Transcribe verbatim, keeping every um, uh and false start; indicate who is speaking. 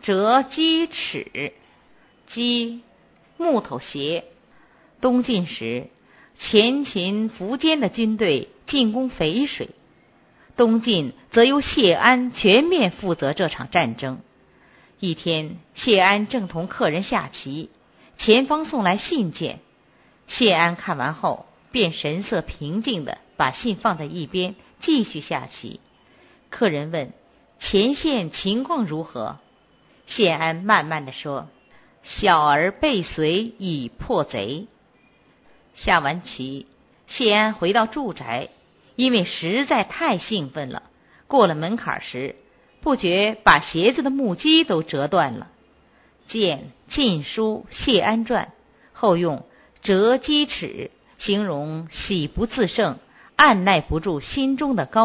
Speaker 1: 折击尺。击，木头鞋。东晋时，前秦苻坚的军队进攻淝水，东晋则由谢安全面负责这场战争。一天，谢安正同客人下棋，前方送来信件。谢安看完后，便神色平静地把信放在一边，继续下棋。客人问：前线情况如何？谢安慢慢地说：小儿被随以破贼。下完棋，谢安回到住宅，因为实在太兴奋了，过了门槛时，不觉把鞋子的木屐都折断了。见《晋书·谢安传》，后用折击尺形容喜不自胜，按耐不住心中的高